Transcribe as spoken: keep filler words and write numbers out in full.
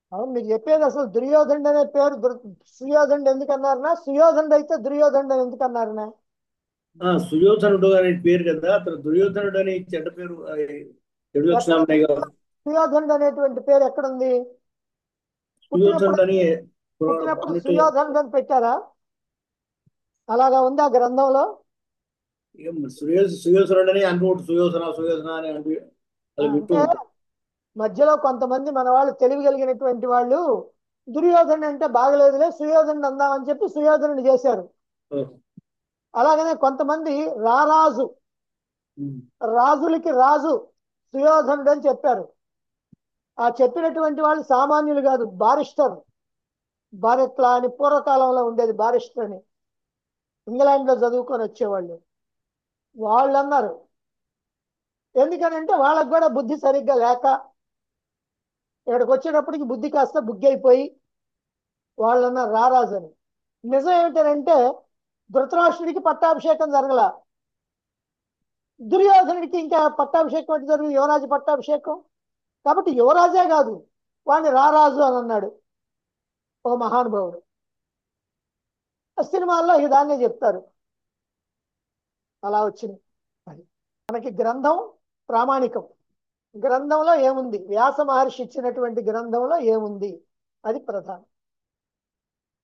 అవును, మీకు చెప్పేది అసలు దుర్యోధనుడు అనే పేరు దుర్- సుయోధనుడు ఎందుకు అన్నారనా, సుయోధనుడు అయితే దుర్యోధనుడు ఎందుకు అన్నారనా? ఆ సుయోధనుడు అనే పేరు కదా, అతను దుర్యోధనుడు అని చెడ్డ పేరు ఆ, చెడు ఎక్కడ లక్షణాలు ఉన్నాయి కదా. సుయోధనుడు అనేటువంటి పేరు ఎక్కడుంది? పుట్టినప్పుడు సుయోధనుడు అని పుట్టినప్పుడు అన్నిటి సుయోధనుడు అని పెట్టారా? అలాగా ఉంది ఆ గ్రంథంలో. ఏం సుయో సుయోధనుడు అని అనుకోటి సుయోధన సుయోధన అని అంటూ ఆ, అలా వింటూ అంటే ఉంటాం. మధ్యలో కొంతమంది మన వాళ్ళు తెలివి కలిగినటువంటి వాళ్ళు దుర్యోధనుడు అంటే బాగలేదులే సుయోధనుడు అందామని చెప్పి సుయోధనుడు చేశారు. ఓహో. అలాగనే కొంతమంది రారాజు, ఉమ్. రాజులకి రాజు సుయోధనుడు అని చెప్పారు. ఆ చెప్పినటువంటి వాళ్ళు సామాన్యులు కాదు, బారిస్టర్. బారెట్లా అని పూర్వకాలంలో ఉండేది, బారిస్టర్ అని. ఇంగ్లాండ్ లో చదువుకొని వచ్చేవాళ్ళు. వాళ్ళు అన్నారు. ఎందుకనంటే వాళ్ళకు కూడా బుద్ధి సరిగ్గా లేక ఇక్కడికి వచ్చేటప్పటికి బుద్ధి కాస్త బుగ్గైపోయి వాళ్ళు అన్నారు రారాజు అని. నిజం ఏమిటంటే ధృతరాష్ట్రుడికి పట్టాభిషేకం జరగల, దుర్యోధనుడికి ఇంకా పట్టాభిషేకం అంటే జరుగు, యువరాజు పట్టాభిషేకం. కాబట్టి యువరాజే కాదు, వాడిని రారాజు అని అన్నాడు ఓ మహానుభావుడు. ఆ సినిమాల్లో ఈ దాన్నే చెప్తారు. అలా వచ్చింది. అది మనకి గ్రంథం ప్రామాణికం. గ్రంథంలో ఏముంది, వ్యాస మహర్షి ఇచ్చినటువంటి గ్రంథంలో ఏముంది, అది ప్రధానం.